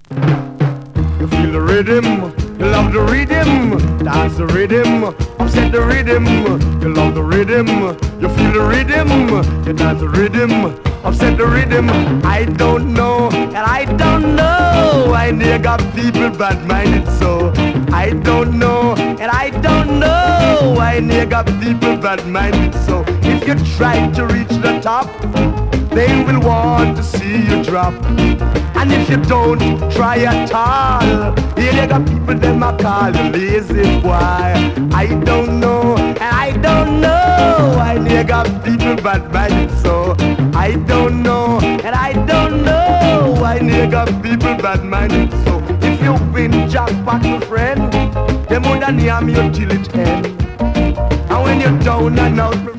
You feel the rhythm, you love the rhythm, dance the rhythm, upset the rhythm. You love the rhythm, you feel the rhythm, you dance the rhythm, upset the rhythm. I don't know, and I don't know why they got people bad-minded so. I don't know, and I don't know why they got people bad-minded so. If you try to reach the top, they will want to see you drop. And if you don't try at all, here they got people them a call you lazy boy. I don't know, and I don't know why they got people bad-minded so. I don't know, and I don't know why they got people bad-minded so. If you win jackpot, my friend, them would name you till it end. And when you're down and out,